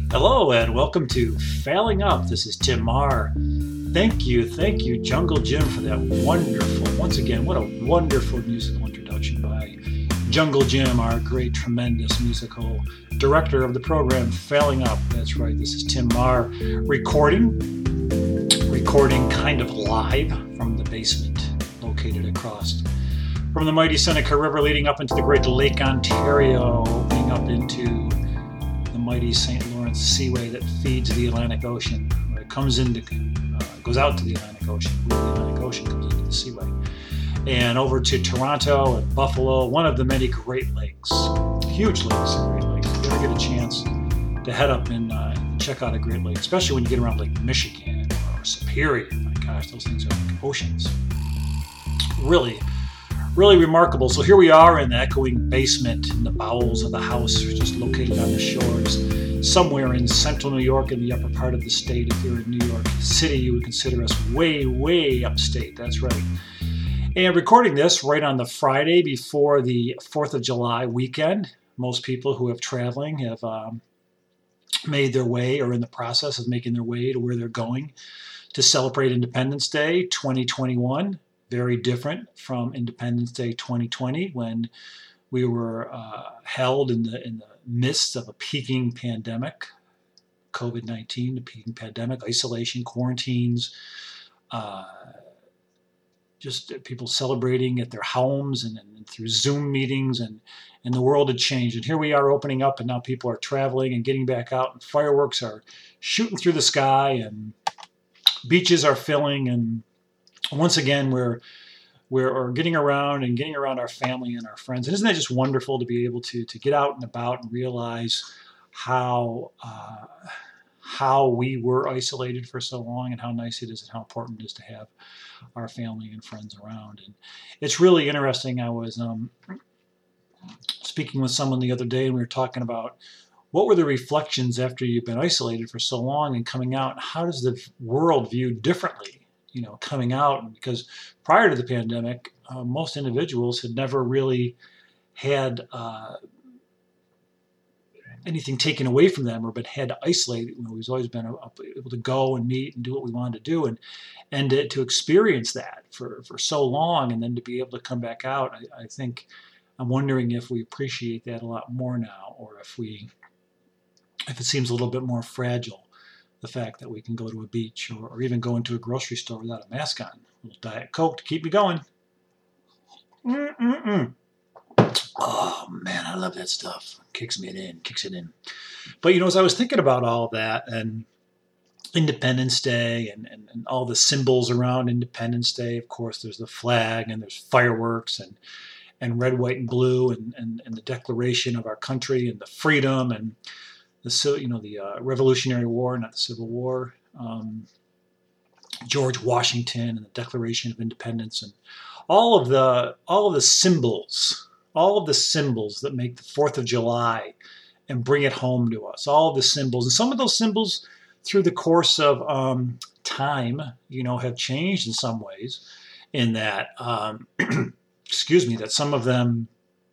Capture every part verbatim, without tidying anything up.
Hello and welcome to Failing Up. This is Tim Marr. Thank you, thank you, Jungle Jim, for that wonderful, once again, what a wonderful musical introduction by Jungle Jim, our great, tremendous musical director of the program Failing Up. That's right, this is Tim Marr recording, recording kind of live from the basement located across from the mighty Seneca River leading up into the great Lake Ontario, opening up into the mighty Saint Lawrence Seaway that feeds the Atlantic Ocean. Where it comes into, uh, goes out to the Atlantic Ocean, where the Atlantic Ocean comes into the Seaway. And over to Toronto and Buffalo, one of the many Great Lakes, huge lakes and Great Lakes. If you ever get a chance to head up and uh, check out a Great Lake, especially when you get around Lake Michigan or Superior, my gosh, those things are like oceans. Really, really remarkable. So here we are in the echoing basement in the bowels of the house, just located on the shores, somewhere in central New York in the upper part of the state. If you're in New York City, you would consider us way, way upstate. That's right. And recording this right on the Friday before the fourth of July weekend. Most people who have traveling have um, made their way or in the process of making their way to where they're going to celebrate Independence Day twenty twenty-one. Very different from Independence Day twenty twenty, when we were uh, held in the in the midst of a peaking pandemic, COVID nineteen, the peaking pandemic, isolation, quarantines, uh, just people celebrating at their homes and, and through Zoom meetings, and, and the world had changed. And here we are opening up, and now people are traveling and getting back out, and fireworks are shooting through the sky, and beaches are filling, and once again, we're we're getting around and getting around our family and our friends. And isn't that just wonderful to be able to to get out and about and realize how uh, how we were isolated for so long, and how nice it is and how important it is to have our family and friends around. And it's really interesting. I was um, speaking with someone the other day, and we were talking about what were the reflections after you've been isolated for so long and coming out, and how does the world view differently? You know, coming out, because prior to the pandemic, uh, most individuals had never really had uh, anything taken away from them, or but had to isolate. You know, we've always been able to go and meet and do what we wanted to do, and and to, to experience that for, for so long, and then to be able to come back out. I, I think I'm wondering if we appreciate that a lot more now, or if we if it seems a little bit more fragile. The fact that we can go to a beach or, or even go into a grocery store without a mask on. A little Diet Coke to keep me going. Mm-mm-mm. Oh, man, I love that stuff. Kicks me in, kicks it in. But, you know, as I was thinking about all of that and Independence Day and, and, and all the symbols around Independence Day, of course, there's the flag and there's fireworks and, and red, white, and blue and, and, and the declaration of our country and the freedom and the you know the uh, Revolutionary War, not the Civil War, um, George Washington and the Declaration of Independence, and all of the all of the symbols, all of the symbols that make the fourth of July and bring it home to us. All of the symbols, and some of those symbols, through the course of um, time, you know, have changed in some ways. In that, um, excuse me, that some of them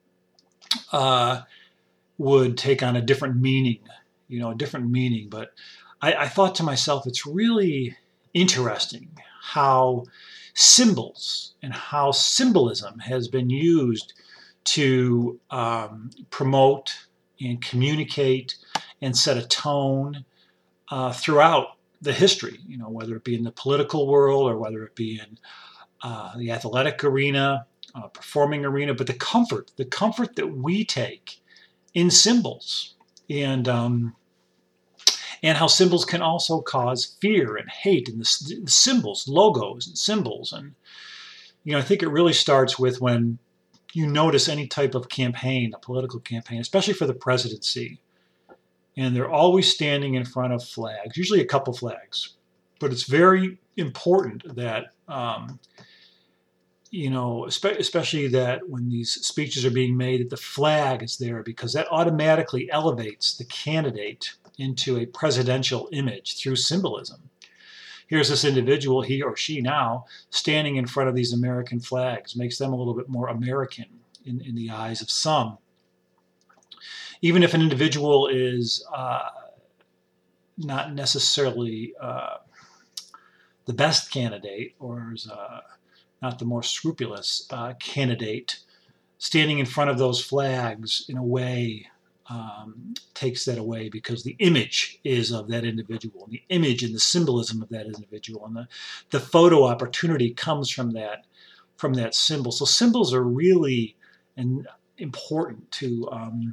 uh, would take on a different meaning. You know, a different meaning. But I, I thought to myself, it's really interesting how symbols and how symbolism has been used to um, promote and communicate and set a tone uh, throughout the history, you know, whether it be in the political world or whether it be in uh, the athletic arena, uh, performing arena, but the comfort, the comfort that we take in symbols. And um, and how symbols can also cause fear and hate, and the, the symbols, logos and symbols. And, you know, I think it really starts with when you notice any type of campaign, a political campaign, especially for the presidency, and they're always standing in front of flags, usually a couple flags. But it's very important that, um, you know, especially that when these speeches are being made, that the flag is there, because that automatically elevates the candidate into a presidential image through symbolism. Here's this individual, he or she now, standing in front of these American flags, makes them a little bit more American in, in the eyes of some. Even if an individual is uh, not necessarily uh, the best candidate, or is uh, not the more scrupulous uh, candidate, standing in front of those flags in a way um, takes that away, because the image is of that individual, the image and the symbolism of that individual, and the, the photo opportunity comes from that from that symbol. So symbols are really and important to um,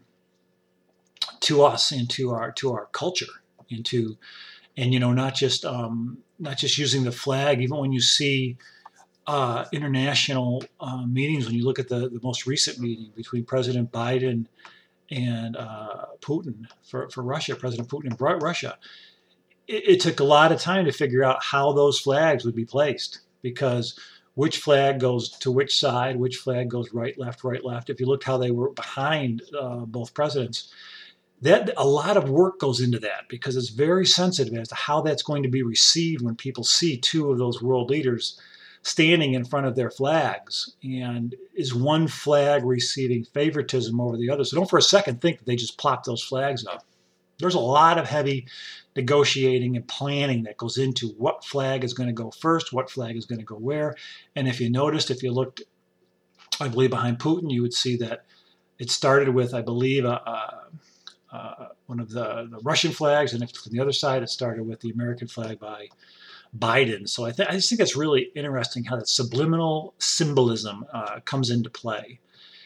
to us and to our to our culture, and to and you know not just um, not just using the flag. Even when you see uh, international uh, meetings, when you look at the, the most recent meeting between President Biden and uh, Putin for, for Russia, President Putin and Russia, it, it took a lot of time to figure out how those flags would be placed, because which flag goes to which side, which flag goes right, left, right, left. If you looked how they were behind uh, both presidents, that a lot of work goes into that, because it's very sensitive as to how that's going to be received when people see two of those world leaders standing in front of their flags. And is one flag receiving favoritism over the other? So don't for a second think that they just plop those flags up. There's a lot of heavy negotiating and planning that goes into what flag is going to go first, what flag is going to go where. And if you noticed, if you looked, I believe, behind Putin, you would see that it started with, I believe, a, a Uh, one of the, the Russian flags, and from the other side, it started with the American flag by Biden. So I, th- I just think it's really interesting how that subliminal symbolism uh, comes into play,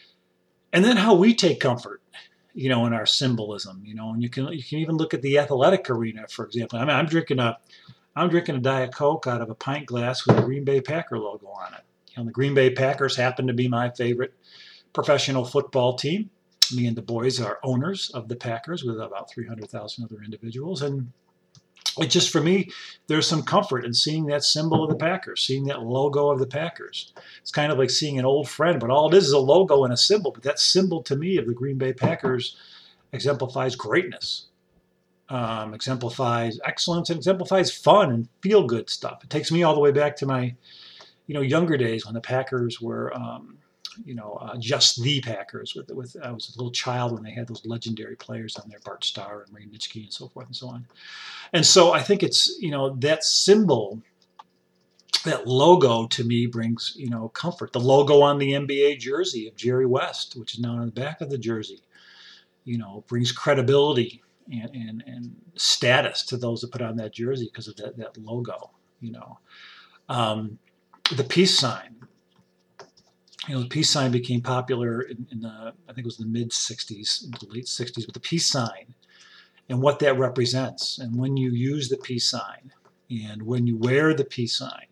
and then how we take comfort, you know, in our symbolism. You know, and you can you can even look at the athletic arena, for example. I mean, I'm drinking a I'm drinking a Diet Coke out of a pint glass with a Green Bay Packer logo on it. You know, the Green Bay Packers happen to be my favorite professional football team. Me and the boys are owners of the Packers, with about three hundred thousand other individuals. And it just, for me, there's some comfort in seeing that symbol of the Packers, seeing that logo of the Packers. It's kind of like seeing an old friend, but all it is is a logo and a symbol. But that symbol, to me, of the Green Bay Packers exemplifies greatness, um, exemplifies excellence, and exemplifies fun and feel-good stuff. It takes me all the way back to my, you know, younger days when the Packers were um, you know, uh, just the Packers. With, with I was a little child when they had those legendary players on there, Bart Starr and Ray Nitschke and so forth and so on. And so I think it's, you know, that symbol, that logo to me brings, you know, comfort. The logo on the N B A jersey of Jerry West, which is now on the back of the jersey, you know, brings credibility and, and, and status to those that put on that jersey because of that, that logo, you know. Um, the peace sign. You know, the peace sign became popular in, in the, I think it was the mid sixties, into the late sixties, but the peace sign and what that represents. And when you use the peace sign and when you wear the peace sign,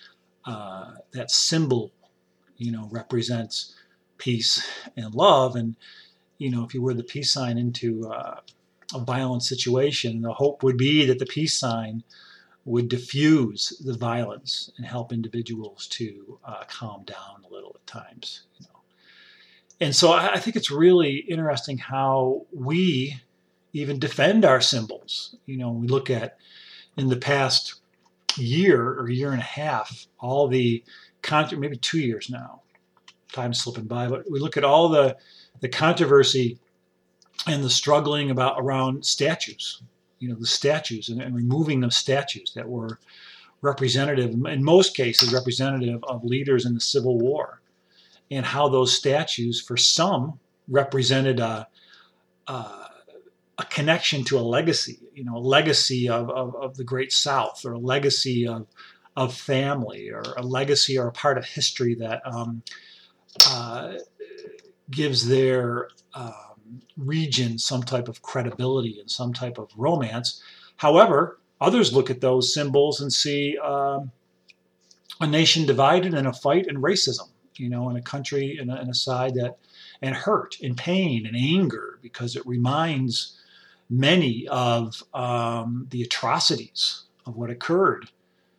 uh, that symbol, you know, represents peace and love. And, you know, if you wear the peace sign into uh, a violent situation, the hope would be that the peace sign would diffuse the violence and help individuals to uh, calm down a little at times. You know. And so I, I think it's really interesting how we even defend our symbols. You know, we look at in the past year or year and a half, all the, con- maybe two years now, time's slipping by, but we look at all the, the controversy and the struggling about around statues. You know, the statues and, and removing of statues that were representative, in most cases, representative of leaders in the Civil War, and how those statues, for some, represented a, a, a connection to a legacy, you know, a legacy of, of, of the Great South, or a legacy of, of family, or a legacy or a part of history that um, uh, gives their uh, region some type of credibility and some type of romance. However, others look at those symbols and see um, a nation divided in a fight and racism, you know, in a country, in a, in a side that, and hurt and pain and anger, because it reminds many of um, the atrocities of what occurred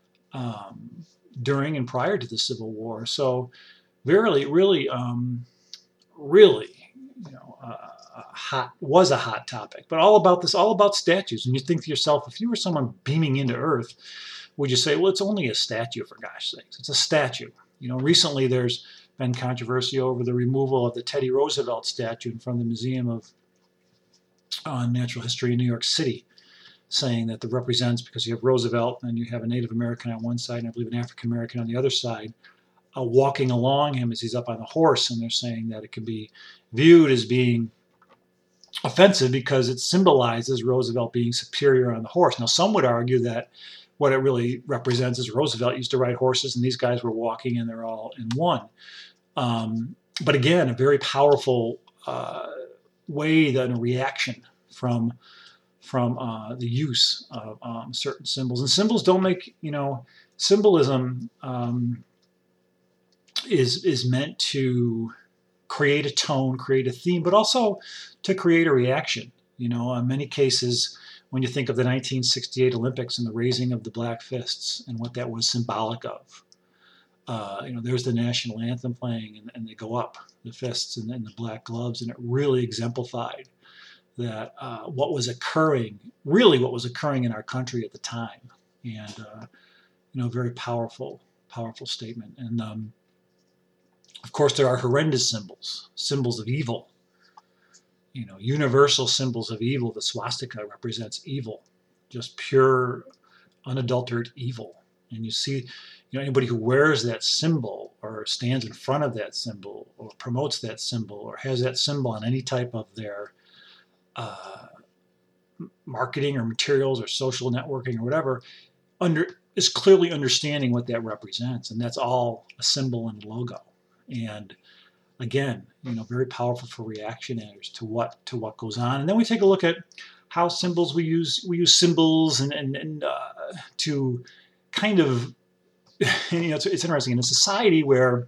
um, during and prior to the Civil War. So really, really, um, really, you know, uh, hot was a hot topic, but all about this, all about statues. And you think to yourself, if you were someone beaming into Earth, would you say, well, it's only a statue, for gosh sakes, it's a statue. You know, recently there's been controversy over the removal of the Teddy Roosevelt statue from the Museum of uh, Natural History in New York City. saying that the represents, because you have Roosevelt and you have a Native American on one side and I believe an African American on the other side, uh, walking along him as he's up on the horse, and they're saying that it can be viewed as being offensive because it symbolizes Roosevelt being superior on the horse. Now, some would argue that what it really represents is Roosevelt used to ride horses and these guys were walking and they're all in one. Um, but again, a very powerful uh, way, then a reaction from from uh, the use of um, certain symbols. And symbols don't make, you know, symbolism um, is is meant to create a tone, create a theme, but also to create a reaction. You know, in many cases, when you think of the nineteen sixty-eight Olympics and the raising of the black fists and what that was symbolic of, uh, you know, there's the national anthem playing and, and they go up, the fists and, and the black gloves, and it really exemplified that uh, what was occurring, really what was occurring in our country at the time. And, uh, you know, very powerful, powerful statement. And, um, of course, there are horrendous symbols, symbols of evil. You know, universal symbols of evil. The swastika represents evil, just pure, unadulterated evil. And you see, you know, anybody who wears that symbol or stands in front of that symbol or promotes that symbol or has that symbol on any type of their uh, marketing or materials or social networking or whatever, under is clearly understanding what that represents. And that's all a symbol and a logo. And again, you know, very powerful for reactionaries to what to what goes on. And then we take a look at how symbols we use. We use symbols and and, and uh, to kind of, you know, it's, it's interesting in a society where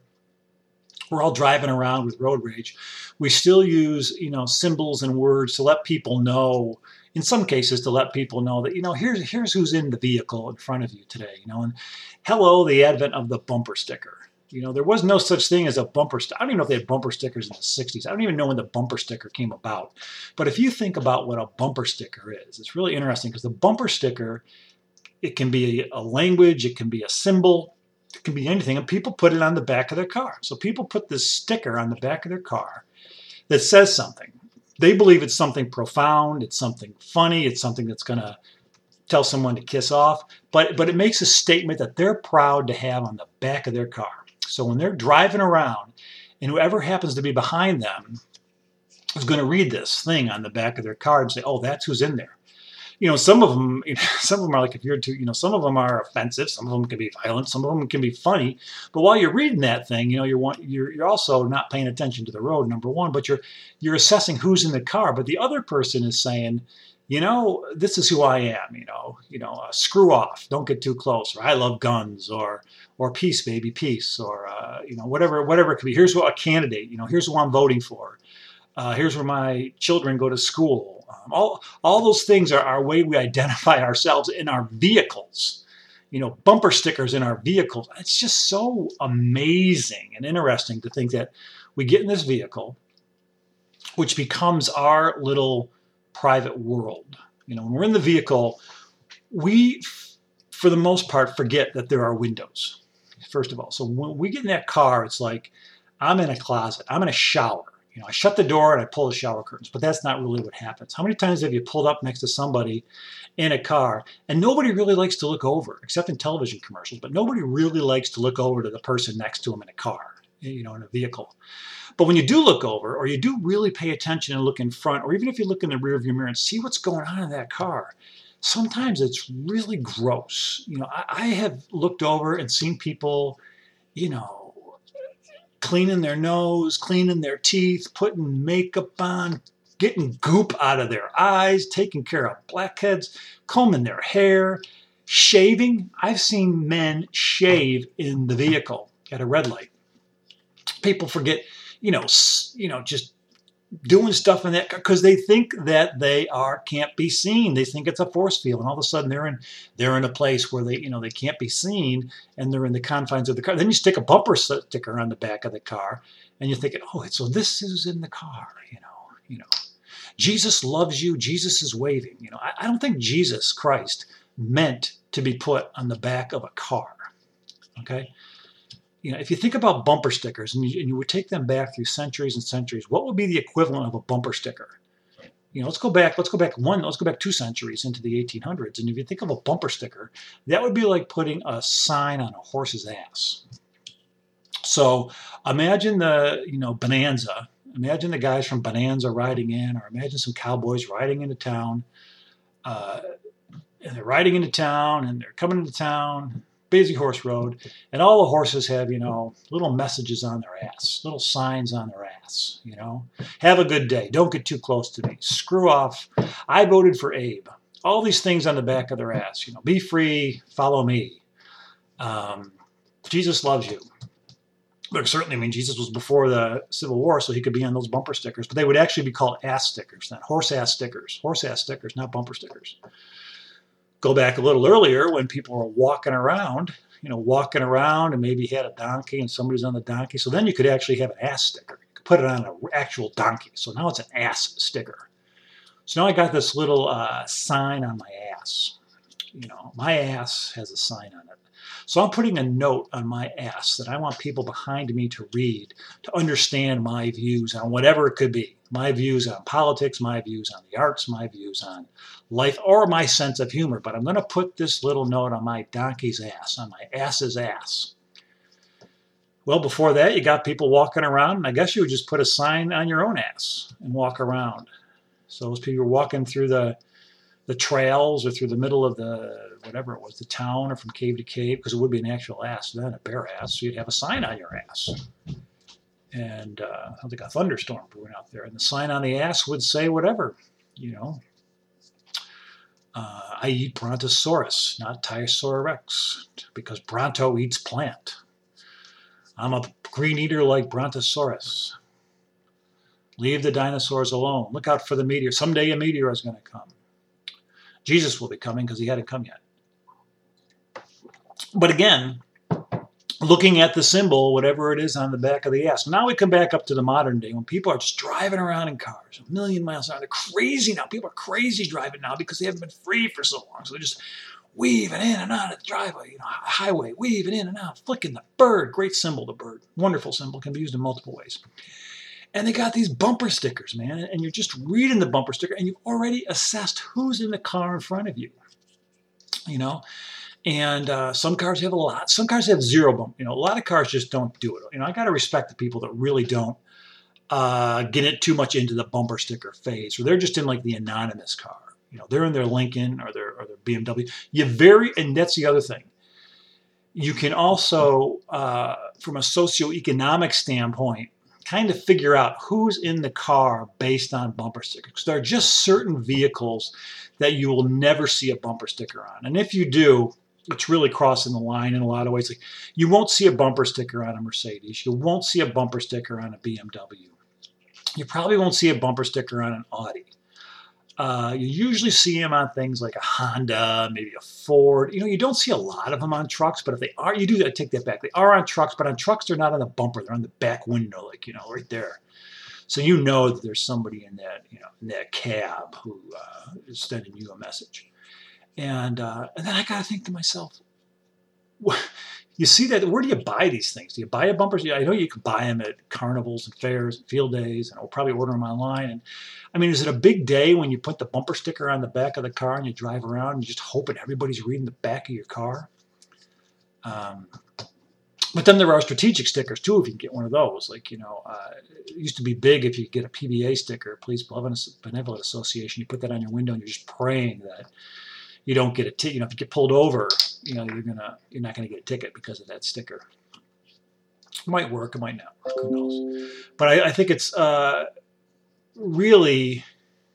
we're all driving around with road rage. We still use, you know, symbols and words to let people know. In some cases, to let people know that, you know, here's here's who's in the vehicle in front of you today. You know, and hello, the advent of the bumper sticker. You know, there was no such thing as a bumper sticker. I don't even know if they had bumper stickers in the sixties. I don't even know when the bumper sticker came about. But if you think about what a bumper sticker is, it's really interesting because the bumper sticker, it can be a language, it can be a symbol, it can be anything, and people put it on the back of their car. So people put this sticker on the back of their car that says something. They believe it's something profound, it's something funny, it's something that's going to tell someone to kiss off, but, but it makes a statement that they're proud to have on the back of their car. So when they're driving around and whoever happens to be behind them is going to read this thing on the back of their car and say, oh, that's who's in there. You know, some of them, you know, some of them are like, if you're to, you know, some of them are offensive, some of them can be violent, some of them can be funny. But while you're reading that thing, you know, you're want, you're you're also not paying attention to the road, number one, but you're you're assessing who's in the car. But the other person is saying, you know, this is who I am, you know, you know, uh, screw off, don't get too close, or I love guns, or or peace, baby, peace, or, uh, you know, whatever, whatever it could be. Here's what a candidate, you know, here's who I'm voting for. Uh, here's where my children go to school. Um, all, all those things are our way we identify ourselves in our vehicles. You know, bumper stickers in our vehicles. It's just so amazing and interesting to think that we get in this vehicle, which becomes our little private world. You know, when we're in the vehicle, we, for the most part, forget that there are windows, first of all. So when we get in that car, it's like, I'm in a closet, I'm in a shower. You know, I shut the door and I pull the shower curtains, but that's not really what happens. How many times have you pulled up next to somebody in a car and nobody really likes to look over, except in television commercials, but nobody really likes to look over to the person next to them in a car, you know, in a vehicle. But when you do look over, or you do really pay attention and look in front, or even if you look in the rear view mirror and see what's going on in that car, sometimes it's really gross. You know, I, I have looked over and seen people, you know, cleaning their nose, cleaning their teeth, putting makeup on, getting goop out of their eyes, taking care of blackheads, combing their hair, shaving. I've seen men shave in the vehicle at a red light. People forget, you know, you know, just doing stuff in that because they think that they are can't be seen. They think it's a force field, and all of a sudden they're in they're in a place where they you know they can't be seen, and they're in the confines of the car. Then you stick a bumper sticker on the back of the car, and you're thinking, oh, so this is in the car, you know, you know, Jesus loves you. Jesus is waving. You know, I, I don't think Jesus Christ meant to be put on the back of a car. Okay. You know, if you think about bumper stickers and you, and you would take them back through centuries and centuries, what would be the equivalent of a bumper sticker? You know, let's go back. Let's go back one. Let's go back two centuries into the eighteen hundreds. And if you think of a bumper sticker, that would be like putting a sign on a horse's ass. So imagine the, you know, Bonanza. Imagine the guys from Bonanza riding in, or imagine some cowboys riding into town. Uh, and they're riding into town, and they're coming into town, busy horse road, and all the horses have, you know, little messages on their ass, little signs on their ass, you know. Have a good day. Don't get too close to me. Screw off. I voted for Abe. All these things on the back of their ass, you know. Be free. Follow me. Um, Jesus loves you. But certainly, I mean, Jesus was before the Civil War, so he could be on those bumper stickers. But they would actually be called ass stickers, not horse ass stickers. Horse ass stickers, not bumper stickers. Go back a little earlier when people were walking around, you know, walking around and maybe had a donkey and somebody's on the donkey. So then you could actually have an ass sticker. You could put it on an actual donkey. So now it's an ass sticker. So now I got this little uh, sign on my ass. You know, my ass has a sign on it. So I'm putting a note on my ass that I want people behind me to read, to understand my views on whatever it could be. My views on politics, my views on the arts, my views on life, or my sense of humor. But I'm going to put this little note on my donkey's ass, on my ass's ass. Well, before that, you got people walking around, and I guess you would just put a sign on your own ass and walk around. So those people are walking through the the trails or through the middle of the, whatever it was, the town, or from cave to cave, because it would be an actual ass then, a bare ass, so you'd have a sign on your ass. And uh, sounds like a thunderstorm brewing out there. And the sign on the ass would say whatever, you know. Uh, I eat Brontosaurus, not Tyrannosaurus Rex, because Bronto eats plant. I'm a green eater like Brontosaurus. Leave the dinosaurs alone. Look out for the meteor. Someday a meteor is going to come. Jesus will be coming because he hadn't come yet. But again, looking at the symbol, whatever it is on the back of the ass. Now we come back up to the modern day when people are just driving around in cars, a million miles an hour. They're crazy now. People are crazy driving now because they haven't been free for so long. So they're just weaving in and out of the driveway, you know, highway, weaving in and out, flicking the bird. Great symbol, the bird. Wonderful symbol. Can be used in multiple ways. And they got these bumper stickers, man, and you're just reading the bumper sticker, and you've already assessed who's in the car in front of you, you know. And uh, some cars have a lot. Some cars have zero bump. You know, a lot of cars just don't do it. You know, I got to respect the people that really don't uh, get it too much into the bumper sticker phase, or they're just in like the anonymous car. You know, they're in their Lincoln or their or their B M W. You very, and that's the other thing. You can also, uh, from a socioeconomic standpoint, kind of figure out who's in the car based on bumper stickers. Because there are just certain vehicles that you will never see a bumper sticker on. And if you do, it's really crossing the line in a lot of ways. Like, you won't see a bumper sticker on a Mercedes. You won't see a bumper sticker on a B M W. You probably won't see a bumper sticker on an Audi. Uh, you usually see them on things like a Honda, maybe a Ford. You know, you don't see a lot of them on trucks, but if they are, you do, I take that back. They are on trucks, but on trucks, they're not on the bumper. They're on the back window, like, you know, right there. So you know that there's somebody in that, you know, in that cab who uh, is sending you a message. And uh, and then I got to think to myself, you see that, where do you buy these things? Do you buy a bumper? I know you can buy them at carnivals and fairs and field days, and I'll probably order them online. And I mean, is it a big day when you put the bumper sticker on the back of the car and you drive around and you just hoping everybody's reading the back of your car? Um, but then there are strategic stickers too, if you can get one of those. Like, you know, uh, it used to be big if you could get a P B A sticker, Police Benevolent Association. You put that on your window and you're just praying that you don't get a ticket. You know, if you get pulled over, you know, you're gonna you're not gonna get a ticket because of that sticker. It might work, it might not work, who knows? But I, I think it's uh, really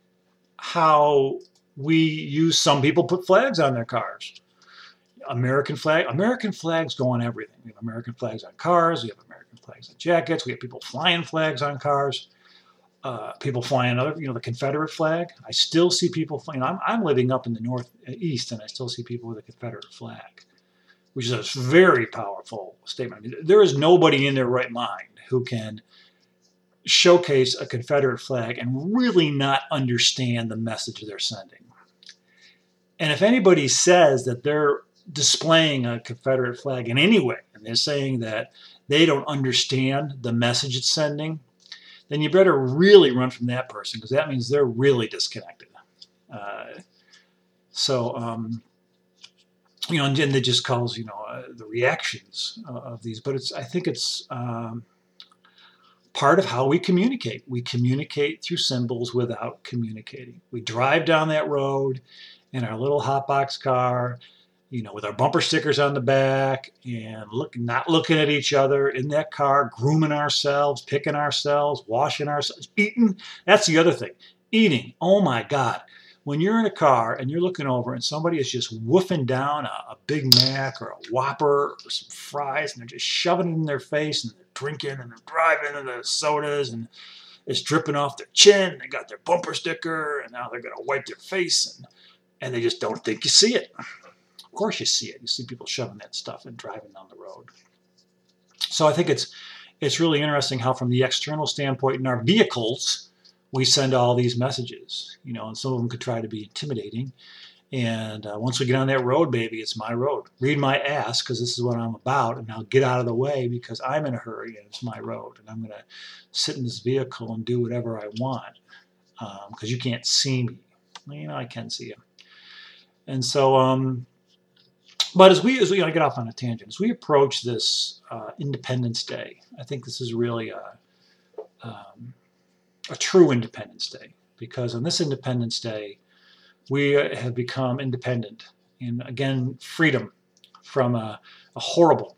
how we use. Some people put flags on their cars. American flag. American flags go on everything. We have American flags on cars. We have American flags on jackets. We have people flying flags on cars. Uh, people flying other, you know, the Confederate flag. I still see people flying. I'm, I'm living up in the Northeast, and I still see people with a Confederate flag, which is a very powerful statement. I mean, there is nobody in their right mind who can showcase a Confederate flag and really not understand the message they're sending. And if anybody says that they're displaying a Confederate flag in any way, and they're saying that they don't understand the message it's sending, then you better really run from that person, because that means they're really disconnected. Uh, so, um, you know, and then it just calls, you know, uh, the reactions uh, of these. But it's, I think it's um, part of how we communicate. We communicate through symbols without communicating. We drive down that road in our little hotbox car, you know, with our bumper stickers on the back, and look, not looking at each other in that car, grooming ourselves, picking ourselves, washing ourselves, eating. That's the other thing. Eating. Oh my God. When you're in a car and you're looking over and somebody is just woofing down a, a Big Mac or a Whopper or some fries, and they're just shoving it in their face, and they're drinking and they're driving and the sodas, and it's dripping off their chin, and they got their bumper sticker, and now they're going to wipe their face, and, and they just don't think you see it. Of course you see it. You see people shoving that stuff and driving down the road. So I think it's it's really interesting how, from the external standpoint, in our vehicles, we send all these messages, you know, and some of them could try to be intimidating. And uh, once we get on that road, baby, it's my road. Read my ass, because this is what I'm about, and now get out of the way, because I'm in a hurry and it's my road, and I'm going to sit in this vehicle and do whatever I want, because um, you can't see me. Well, you know, I can see you. And so, um, but as we, as we, I get off on a tangent, as we approach this uh, Independence Day, I think this is really a, um, a true Independence Day, because on this Independence Day, we have become independent, and again, freedom from a, a horrible,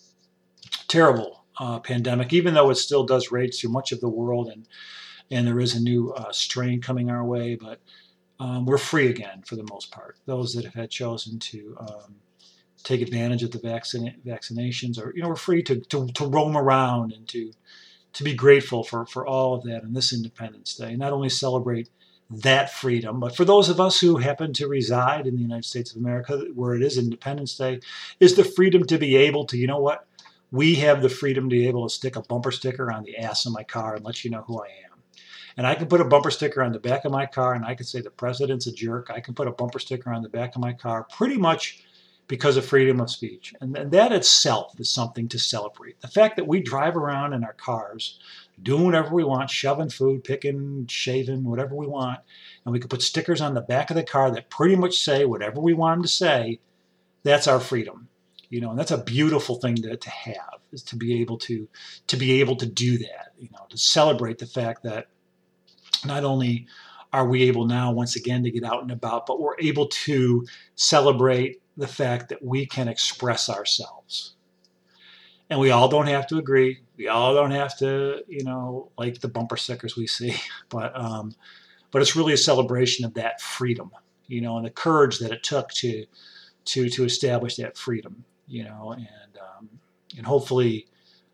terrible uh, pandemic, even though it still does rage through much of the world, and, and there is a new uh, strain coming our way, but um, we're free again for the most part. Those that have had chosen to um, take advantage of the vaccine, vaccinations, or, you know, we're free to, to, to roam around and to to be grateful for, for all of that on this Independence Day. Not only celebrate that freedom, but for those of us who happen to reside in the United States of America, where it is Independence Day, is the freedom to be able to, you know what, we have the freedom to be able to stick a bumper sticker on the ass of my car and let you know who I am. And I can put a bumper sticker on the back of my car, and I can say the president's a jerk. I can put a bumper sticker on the back of my car pretty much because of freedom of speech. And that itself is something to celebrate. The fact that we drive around in our cars, doing whatever we want, shoving food, picking, shaving, whatever we want, and we can put stickers on the back of the car that pretty much say whatever we want them to say, that's our freedom. You know, and that's a beautiful thing to, to have, is to be able to, to be able to do that, you know, to celebrate the fact that not only are we able now, once again, to get out and about, but we're able to celebrate the fact that we can express ourselves. And we all don't have to agree. We all don't have to, you know, like the bumper stickers we see. But um, but it's really a celebration of that freedom, you know, and the courage that it took to to to establish that freedom, you know, and um, and hopefully,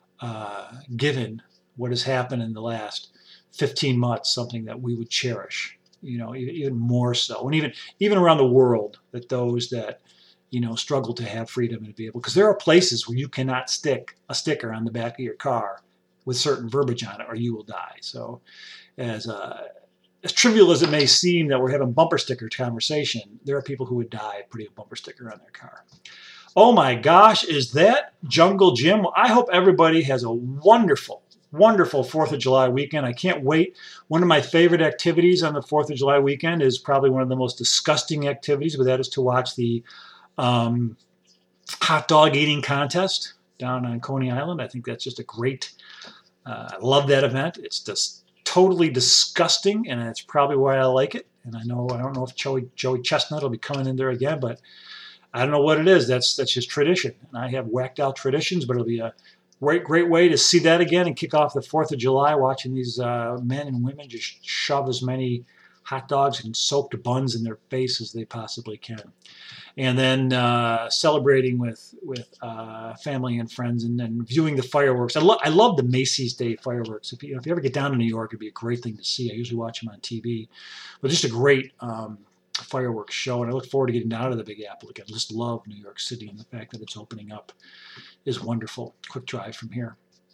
uh, given what has happened in the last fifteen months, something that we would cherish, you know, even more so, and even even around the world, that those that, you know, struggle to have freedom and be able, because there are places where you cannot stick a sticker on the back of your car with certain verbiage on it, or you will die. So, as uh, as trivial as it may seem that we're having bumper sticker conversation, there are people who would die putting a bumper sticker on their car. Oh my gosh, is that Jungle Jim? I hope everybody has a wonderful, wonderful fourth of July weekend. I can't wait. One of my favorite activities on the fourth of July weekend is probably one of the most disgusting activities, but that is to watch the Um, hot dog eating contest down on Coney Island. I think that's just a great, uh, I love that event. It's just totally disgusting, and that's probably why I like it. And I know, I don't know if Joey, Joey Chestnut will be coming in there again, but I don't know what it is. That's, that's just tradition. And I have whacked out traditions, but it'll be a great, great way to see that again and kick off the fourth of July, watching these uh, men and women just shove as many hot dogs and soaked buns in their face as they possibly can. And then uh, celebrating with with uh, family and friends, and then viewing the fireworks. I, lo- I love the Macy's Day fireworks. If you, you know, if you ever get down to New York, it'd be a great thing to see. I usually watch them on T V. But just a great um, fireworks show, and I look forward to getting out of the Big Apple again. I just love New York City, and the fact that it's opening up is wonderful. Quick drive from here.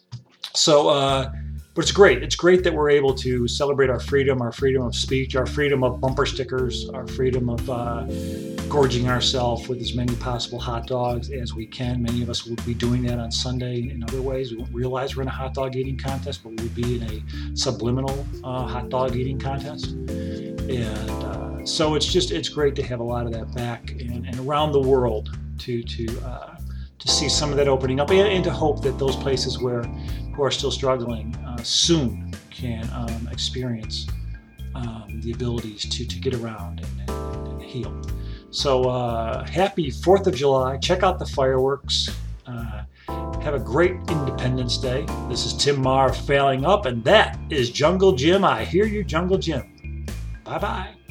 So, uh, but it's great. It's great that we're able to celebrate our freedom, our freedom of speech, our freedom of bumper stickers, our freedom of uh, gorging ourselves with as many possible hot dogs as we can. Many of us will be doing that on Sunday in other ways. We won't realize we're in a hot dog eating contest, but we'll be in a subliminal uh, hot dog eating contest. And uh, so it's just, it's great to have a lot of that back and, and around the world to, to, uh, to see some of that opening up, and, and to hope that those places where who are still struggling uh, soon can um, experience um, the abilities to, to get around and, and, and heal. So uh, happy fourth of July. Check out the fireworks. Uh, have a great Independence Day. This is Tim Marr failing up, and that is Jungle Jim. I hear you, Jungle Jim. Bye-bye.